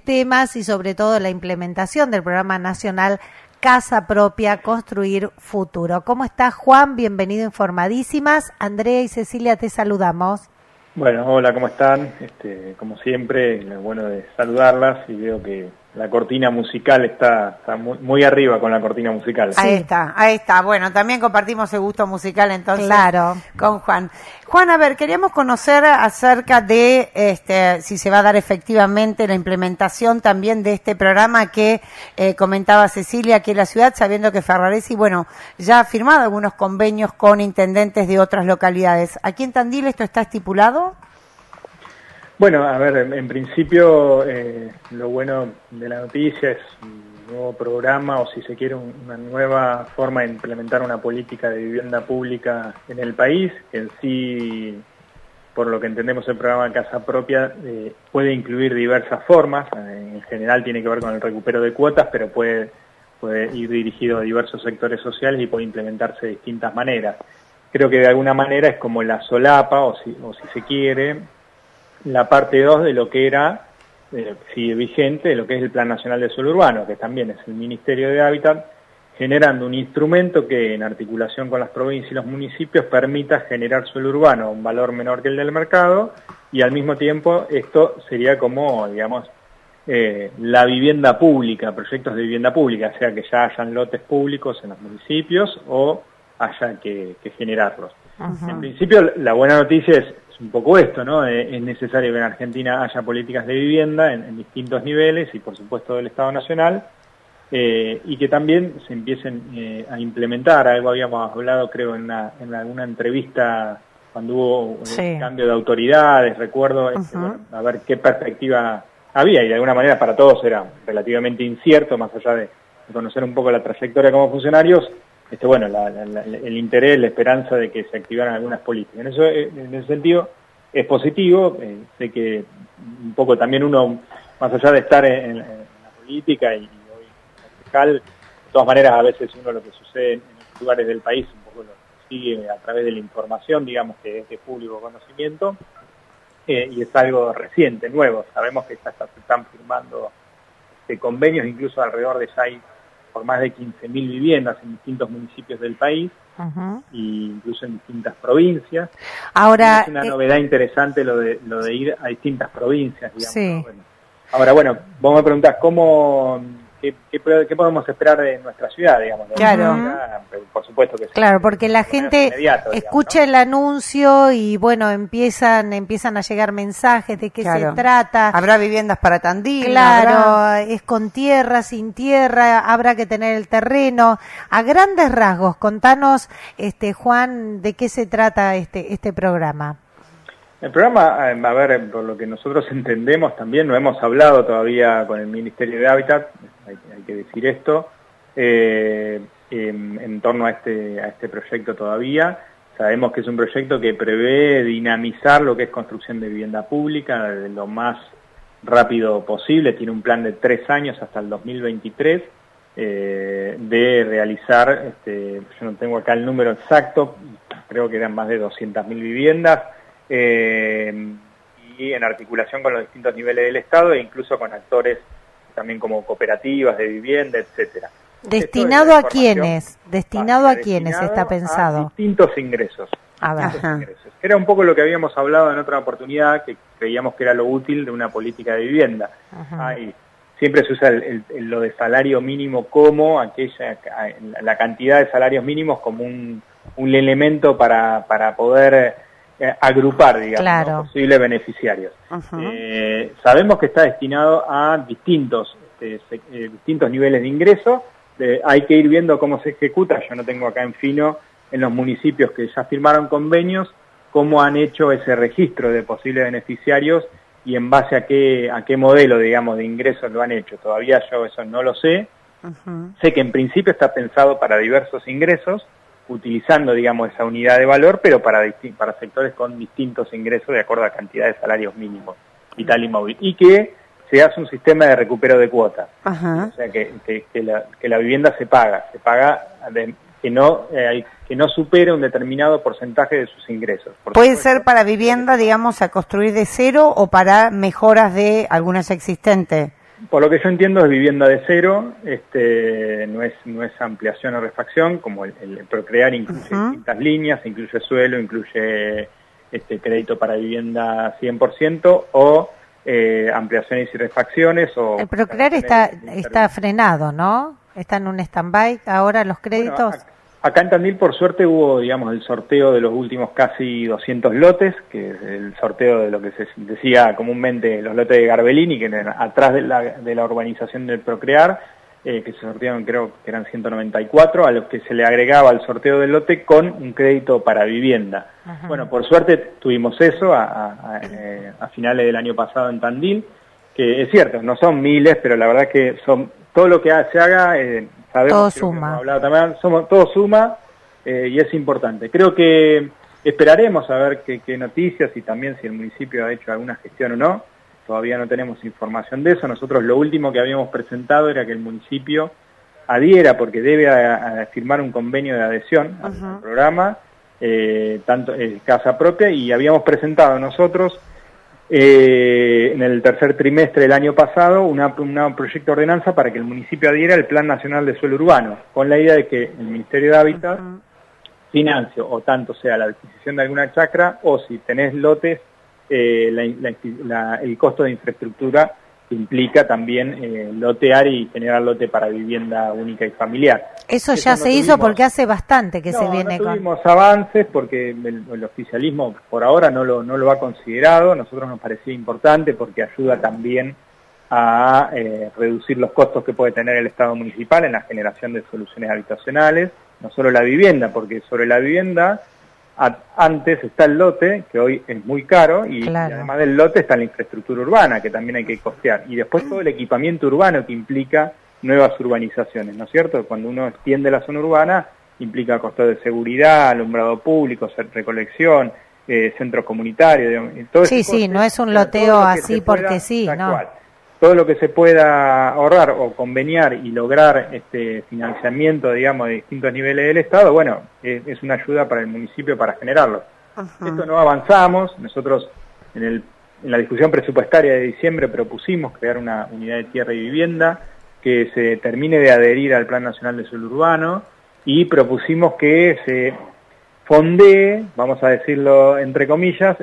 temas y sobre todo la implementación del Programa Nacional Casa Propia, Construir Futuro. ¿Cómo estás, Juan? Bienvenido a Informadísimas. Andrea y Cecilia, te saludamos. Bueno, hola, ¿cómo están? Como siempre, lo bueno de saludarlas, y veo que la cortina musical está muy arriba con la cortina musical. Ahí está. Bueno, también compartimos el gusto musical entonces con Juan. Juan, a ver, queríamos conocer acerca de si se va a dar efectivamente la implementación también de este programa que comentaba Cecilia aquí en la ciudad, sabiendo que Ferraresi, bueno, ya ha firmado algunos convenios con intendentes de otras localidades. ¿Aquí en Tandil esto está estipulado? Bueno, a ver, en principio lo bueno de la noticia es un nuevo programa, o si se quiere una nueva forma de implementar una política de vivienda pública en el país, que en sí, por lo que entendemos el programa Casa Propia, puede incluir diversas formas. En general tiene que ver con el recupero de cuotas, pero puede ir dirigido a diversos sectores sociales y puede implementarse de distintas maneras. Creo que de alguna manera es como la solapa, o si se quiere, la parte 2 de lo que era, sigue vigente, de lo que es el Plan Nacional de Suelo Urbano, que también es el Ministerio de Hábitat, generando un instrumento que en articulación con las provincias y los municipios permita generar suelo urbano a un valor menor que el del mercado, y al mismo tiempo esto sería como, digamos, la vivienda pública, proyectos de vivienda pública, sea que ya hayan lotes públicos en los municipios o haya que generarlos. Uh-huh. En principio, la buena noticia es un poco esto, ¿no? Es necesario que en Argentina haya políticas de vivienda en distintos niveles y, por supuesto, del Estado Nacional, y que también se empiecen a implementar. Algo habíamos hablado, creo, en alguna entrevista cuando hubo cambio de autoridades, recuerdo, bueno, a ver qué perspectiva había, y de alguna manera para todos era relativamente incierto, más allá de conocer un poco la trayectoria como funcionarios. Bueno, el interés, la esperanza de que se activaran algunas políticas. En ese sentido es positivo. Sé que un poco también uno, más allá de estar en la política y hoy fiscal, de todas maneras a veces uno lo que sucede en los lugares del país un poco lo sigue a través de la información, digamos, que es de público conocimiento, y es algo reciente, nuevo. Sabemos que se están firmando convenios, incluso alrededor de 6 por más de 15.000 viviendas en distintos municipios del país, uh-huh, e incluso en distintas provincias. Ahora, es una novedad interesante lo de ir a distintas provincias, digamos. Sí. ¿No? Bueno. Ahora, bueno, vos me preguntás qué podemos esperar de nuestra ciudad, digamos. Claro. Por supuesto que sí. Claro, porque la gente escucha, ¿no?, el anuncio y, bueno, empiezan a llegar mensajes de qué se trata. Habrá viviendas para Tandil. Claro, es con tierra, sin tierra, habrá que tener el terreno. A grandes rasgos, contanos, Juan, de qué se trata este programa. El programa, a ver, por lo que nosotros entendemos también, no hemos hablado todavía con el Ministerio de Hábitat, hay que decir esto, en torno a este proyecto todavía. Sabemos que es un proyecto que prevé dinamizar lo que es construcción de vivienda pública de lo más rápido posible. Tiene un plan de 3 años hasta el 2023 de realizar, yo no tengo acá el número exacto, creo que eran más de 200.000 viviendas, y en articulación con los distintos niveles del Estado e incluso con actores también como cooperativas de vivienda, etcétera. ¿Destinado a quiénes? ¿Destinado a quiénes está pensado? A distintos ingresos. Era un poco lo que habíamos hablado en otra oportunidad, que creíamos que era lo útil de una política de vivienda. Y siempre se usa lo de salario mínimo como la cantidad de salarios mínimos como un elemento para poder agrupar, digamos, ¿no?, posibles beneficiarios. Sabemos que está destinado a distintos niveles de ingreso. Hay que ir viendo cómo se ejecuta. Yo no tengo acá en fino en los municipios que ya firmaron convenios cómo han hecho ese registro de posibles beneficiarios y en base a qué modelo, digamos, de ingresos lo han hecho. Todavía yo eso no lo sé. Sé que en principio está pensado para diversos ingresos, utilizando, digamos, esa unidad de valor, pero para sectores con distintos ingresos de acuerdo a cantidad de salarios mínimos, vital y móvil, y que se hace un sistema de recupero de cuotas. O sea, que la vivienda se paga que no supere un determinado porcentaje de sus ingresos. ¿Puede ser para vivienda, digamos, a construir de cero o para mejoras de algunas existentes? por lo que yo entiendo es vivienda de cero, no es ampliación o refacción, como el Procrear incluye distintas líneas, incluye suelo, incluye crédito para vivienda 100% o ampliaciones y refacciones. El Procrear está frenado, ¿no? Está en un stand-by ahora los créditos. Bueno, acá en Tandil, por suerte, hubo, digamos, el sorteo de los últimos casi 200 lotes, que es el sorteo de lo que se decía comúnmente los lotes de Garbellini, que eran atrás de la urbanización del Procrear, que se sortearon, creo que eran 194, a los que se le agregaba el sorteo del lote con un crédito para vivienda. Ajá. Bueno, por suerte tuvimos eso a finales del año pasado en Tandil, que es cierto, no son miles, pero la verdad que son todo lo que se haga... todo suma. Todo suma y es importante. Creo que esperaremos a ver qué noticias y también si el municipio ha hecho alguna gestión o no. Todavía no tenemos información de eso. Nosotros lo último que habíamos presentado era que el municipio adhiera, porque debe firmar un convenio de adhesión al programa, tanto Casa Propia, y habíamos presentado nosotros en el tercer trimestre del año pasado un proyecto de ordenanza para que el municipio adhiera al Plan Nacional de Suelo Urbano, con la idea de que el Ministerio de Hábitat financie, o tanto sea la adquisición de alguna chacra, o si tenés lotes, el costo de infraestructura que implica también lotear y generar lote para vivienda única y familiar. Eso ya se hizo porque hace bastante que se viene con... No tuvimos avances porque el oficialismo por ahora no lo ha considerado. A nosotros nos parecía importante porque ayuda también a reducir los costos que puede tener el Estado municipal en la generación de soluciones habitacionales, no solo la vivienda, porque sobre la vivienda... Antes está el lote, que hoy es muy caro, y además del lote está la infraestructura urbana, que también hay que costear, y después todo el equipamiento urbano que implica nuevas urbanizaciones, ¿no es cierto? Cuando uno extiende la zona urbana, implica costos de seguridad, alumbrado público, recolección, centros comunitarios, todo sí, no es un loteo así porque sí, ¿no? Todo lo que se pueda ahorrar o conveniar y lograr financiamiento, digamos, de distintos niveles del Estado, bueno, es una ayuda para el municipio para generarlo. Esto no avanzamos. Nosotros en la discusión presupuestaria de diciembre propusimos crear una unidad de tierra y vivienda que se termine de adherir al Plan Nacional de Suelo Urbano, y propusimos que se fondee, vamos a decirlo entre comillas,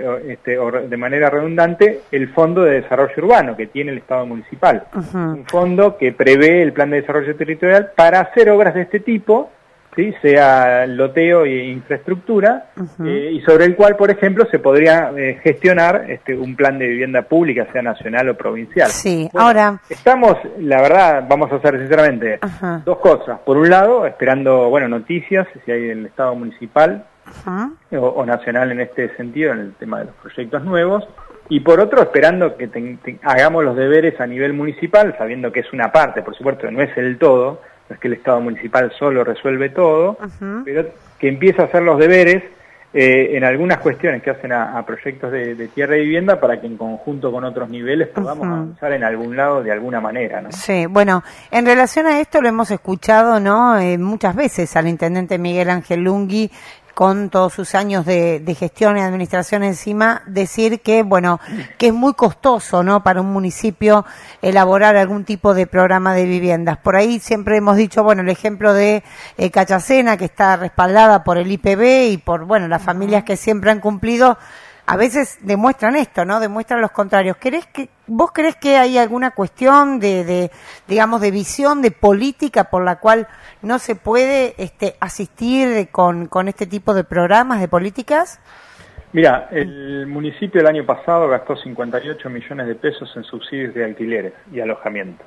de manera redundante, el Fondo de Desarrollo Urbano que tiene el Estado municipal. Un fondo que prevé el Plan de Desarrollo Territorial para hacer obras de este tipo, ¿sí? Sea loteo e infraestructura, y sobre el cual, por ejemplo, se podría gestionar un plan de vivienda pública, sea nacional o provincial. Sí, bueno, ahora... Estamos, la verdad, vamos a ser sinceramente, dos cosas. Por un lado, esperando, noticias, si hay del Estado municipal o nacional en este sentido, en el tema de los proyectos nuevos. Y por otro, esperando que hagamos los deberes a nivel municipal, sabiendo que es una parte, por supuesto, no es el todo. No es que el Estado municipal solo resuelve todo, pero que empiece a hacer los deberes en algunas cuestiones que hacen a proyectos de tierra y vivienda, para que en conjunto con otros niveles podamos avanzar en algún lado de alguna manera, ¿no? Sí, bueno, en relación a esto lo hemos escuchado, ¿no? Muchas veces al intendente Miguel Ángel Lungui, con todos sus años de gestión y administración encima, decir que, que es muy costoso, ¿no?, para un municipio elaborar algún tipo de programa de viviendas. Por ahí siempre hemos dicho, el ejemplo de Cachacena, que está respaldada por el IPB y por, las familias que siempre han cumplido, a veces demuestran esto, ¿no? Demuestran los contrarios. ¿Vos creés que hay alguna cuestión de visión, de política por la cual no se puede asistir con este tipo de programas, de políticas? Mira, el municipio el año pasado gastó 58 millones de pesos en subsidios de alquileres y alojamiento.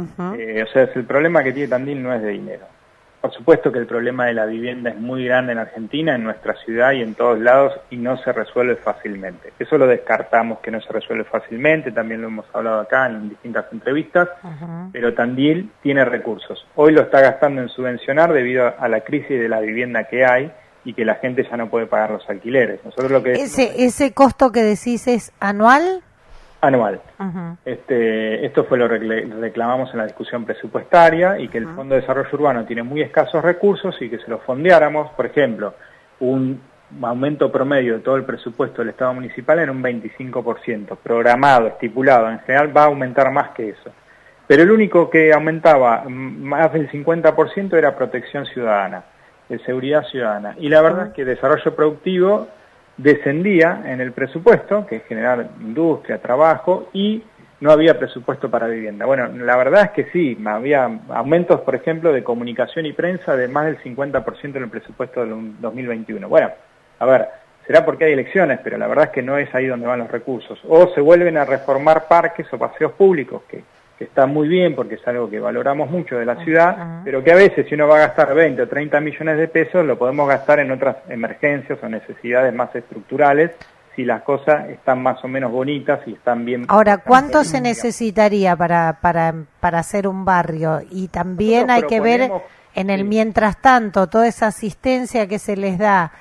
El problema que tiene Tandil no es de dinero. Por supuesto que el problema de la vivienda es muy grande en Argentina, en nuestra ciudad y en todos lados, y no se resuelve fácilmente. Eso lo descartamos, que no se resuelve fácilmente, también lo hemos hablado acá en distintas entrevistas, pero Tandil tiene recursos. Hoy lo está gastando en subvencionar debido a la crisis de la vivienda que hay y que la gente ya no puede pagar los alquileres. Nosotros lo que ¿Ese costo que decís es anual? Anual. Esto fue lo que reclamamos en la discusión presupuestaria, y que el Fondo de Desarrollo Urbano tiene muy escasos recursos y que se los fondeáramos, por ejemplo, un aumento promedio de todo el presupuesto del Estado municipal en un 25%, programado, estipulado, en general va a aumentar más que eso. Pero el único que aumentaba más del 50% era protección ciudadana, de seguridad ciudadana. Y la verdad es que desarrollo productivo descendía en el presupuesto, que es generar industria, trabajo, y no había presupuesto para vivienda. Bueno, la verdad es que sí, había aumentos, por ejemplo, de comunicación y prensa de más del 50% en el presupuesto del 2021. Bueno, a ver, será porque hay elecciones, pero la verdad es que no es ahí donde van los recursos. O se vuelven a reformar parques o paseos públicos, que está muy bien porque es algo que valoramos mucho de la ciudad, pero que a veces si uno va a gastar 20 o 30 millones de pesos, lo podemos gastar en otras emergencias o necesidades más estructurales, si las cosas están más o menos bonitas y están bien. Ahora, ¿cuánto se necesitaría para hacer un barrio? Y también hay que ver en el mientras tanto, toda esa asistencia que se les da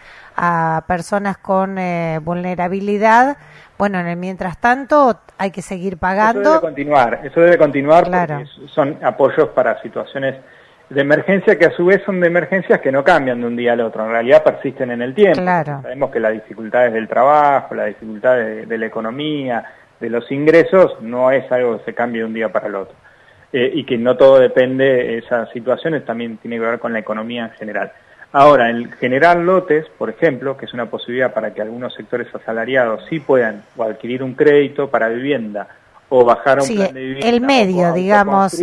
a personas con vulnerabilidad. Bueno, en el mientras tanto hay que seguir pagando. Eso debe continuar claro. Porque son apoyos para situaciones de emergencia que a su vez son de emergencias que no cambian de un día al otro, en realidad persisten en el tiempo. Claro. Sabemos que las dificultades del trabajo, las dificultades de la economía, de los ingresos, no es algo que se cambie de un día para el otro. Y que no todo depende de esas situaciones, también tiene que ver con la economía en general. Ahora, el generar lotes, por ejemplo, que es una posibilidad para que algunos sectores asalariados sí puedan o adquirir un crédito para vivienda o bajar a un plan de vivienda. El medio, digamos,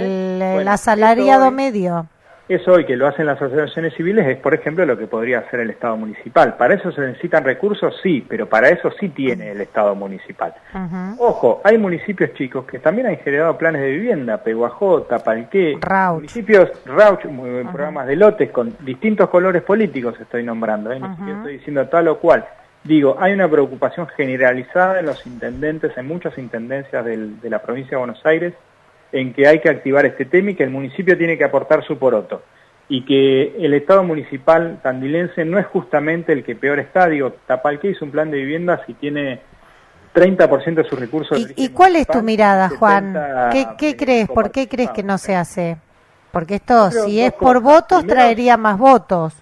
el asalariado medio. Eso hoy que lo hacen las asociaciones civiles es, por ejemplo, lo que podría hacer el Estado municipal. ¿Para eso se necesitan recursos? Sí, pero para eso sí tiene el Estado municipal. Ojo, hay municipios chicos que también han generado planes de vivienda, Peguajó, Tapalqué, municipios Rauch, programas de lotes con distintos colores políticos estoy nombrando, ni siquiera estoy diciendo tal o cual. Digo, hay una preocupación generalizada en los intendentes, en muchas intendencias de la provincia de Buenos Aires, en que hay que activar este tema y que el municipio tiene que aportar su poroto. Y que el Estado municipal tandilense no es justamente el que peor está. Digo, Tapalqué hizo un plan de vivienda si tiene 30% de sus recursos. ¿Y cuál es tu mirada, Juan? ¿Qué crees? ¿Por qué crees que no se hace? Porque esto, si es por votos, traería más votos.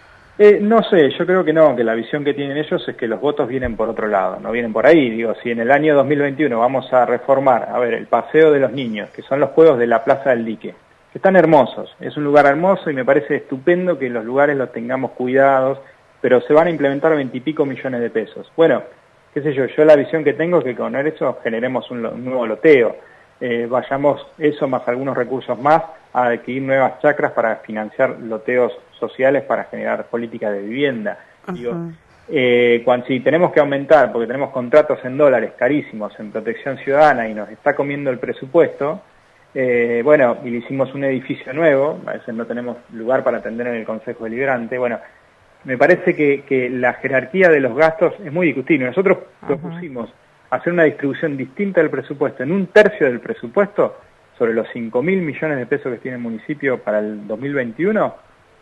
No sé, yo creo que no, que la visión que tienen ellos es que los votos vienen por otro lado, no vienen por ahí. Digo, si en el año 2021 vamos a reformar, el paseo de los niños, que son los juegos de la Plaza del Dique, que están hermosos, es un lugar hermoso y me parece estupendo que los lugares los tengamos cuidados, pero se van a implementar 20 y pico millones de pesos. Bueno, qué sé yo la visión que tengo es que con eso generemos un nuevo loteo, vayamos eso más algunos recursos más a adquirir nuevas chacras para financiar loteos sociales para generar políticas de vivienda. Digo, si tenemos que aumentar, porque tenemos contratos en dólares carísimos en protección ciudadana y nos está comiendo el presupuesto, y le hicimos un edificio nuevo, a veces no tenemos lugar para atender en el Consejo Deliberante, me parece que la jerarquía de los gastos es muy discutible. Nosotros propusimos hacer una distribución distinta del presupuesto en un tercio del presupuesto sobre los 5.000 millones de pesos que tiene el municipio para el 2021,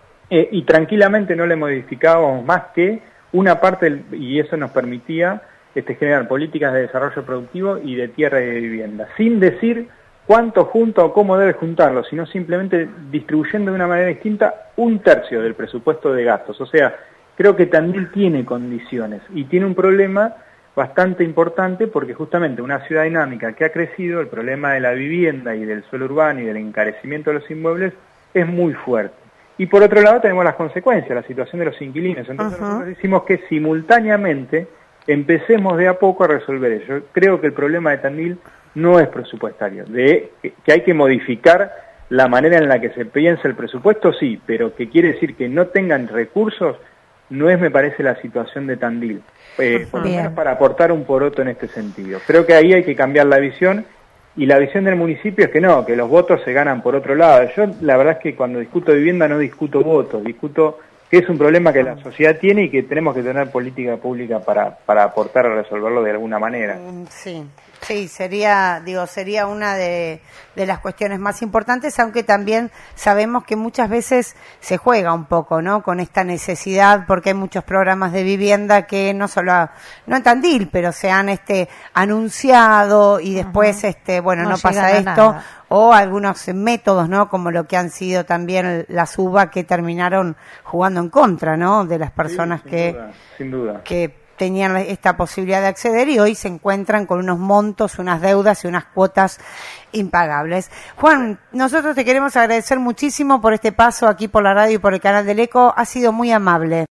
y tranquilamente no le modificábamos más que una parte, y eso nos permitía generar políticas de desarrollo productivo y de tierra y de vivienda, sin decir cuánto junta o cómo debe juntarlo, sino simplemente distribuyendo de una manera distinta un tercio del presupuesto de gastos. O sea, creo que Tandil tiene condiciones y tiene un problema bastante importante porque justamente una ciudad dinámica que ha crecido, el problema de la vivienda y del suelo urbano y del encarecimiento de los inmuebles es muy fuerte. Y por otro lado tenemos las consecuencias, la situación de los inquilinos. Entonces nosotros decimos que simultáneamente empecemos de a poco a resolver eso. Yo creo que el problema de Tandil no es presupuestario, que hay que modificar la manera en la que se piensa el presupuesto, sí, pero que quiere decir que no tengan recursos, no es, me parece, la situación de Tandil, por lo menos para aportar un poroto en este sentido. Creo que ahí hay que cambiar la visión, y la visión del municipio es que no, que los votos se ganan por otro lado. Yo la verdad es que cuando discuto vivienda no discuto votos, discuto que es un problema que la sociedad tiene y que tenemos que tener política pública para aportar a resolverlo de alguna manera. Sí. Sí, sería una de las cuestiones más importantes, aunque también sabemos que muchas veces se juega un poco, ¿no? Con esta necesidad, porque hay muchos programas de vivienda que no en Tandil, pero se han anunciado y después no pasa esto, o algunos métodos, ¿no? Como lo que han sido también las UBA, que terminaron jugando en contra, ¿no? De las personas sin duda. que tenían esta posibilidad de acceder y hoy se encuentran con unos montos, unas deudas y unas cuotas impagables. Juan, nosotros te queremos agradecer muchísimo por este paso aquí por la radio y por el canal del Eco. Ha sido muy amable.